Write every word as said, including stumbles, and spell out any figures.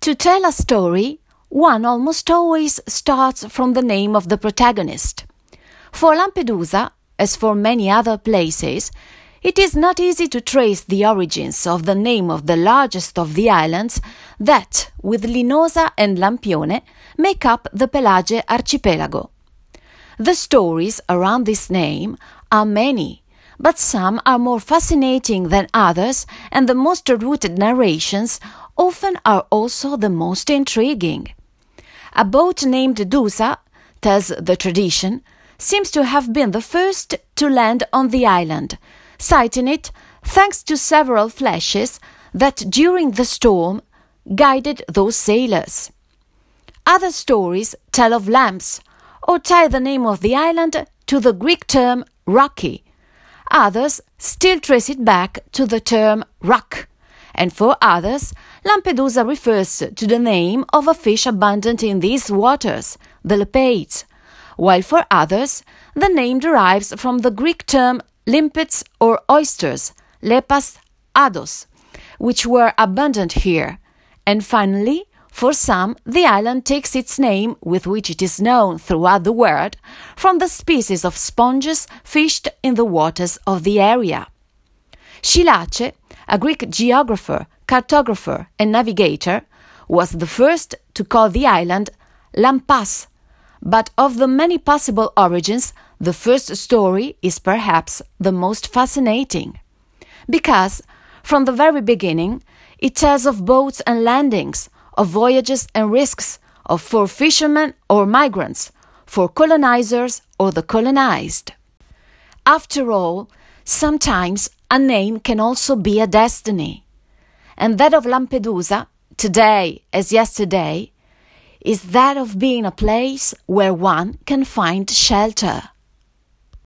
To tell a story, one almost always starts from the name of the protagonist. For Lampedusa, as for many other places, it is not easy to trace the origins of the name of the largest of the islands that, with Linosa and Lampione, make up the Pelage archipelago. The stories around this name are many, but some are more fascinating than others, and the most rooted narrations often are also the most intriguing. A boat named Dusa, tells the tradition, seems to have been the first to land on the island, citing it thanks to several flashes that during the storm guided those sailors. Other stories tell of lamps or tie the name of the island to the Greek term rocky. Others still trace it back to the term rock, and for others, Lampedusa refers to the name of a fish abundant in these waters, the lepaids, while for others, the name derives from the Greek term limpets or oysters, lepas ados, which were abundant here. And finally, for some, the island takes its name, with which it is known throughout the world, from the species of sponges fished in the waters of the area. Scyllace, a Greek geographer, cartographer, and navigator, was the first to call the island Lampas, but of the many possible origins, the first story is perhaps the most fascinating, because, from the very beginning, it tells of boats and landings, of voyages and risks, of for fishermen or migrants, for colonizers or the colonized. After all, sometimes a name can also be a destiny, and that of Lampedusa, today as yesterday, is that of being a place where one can find shelter.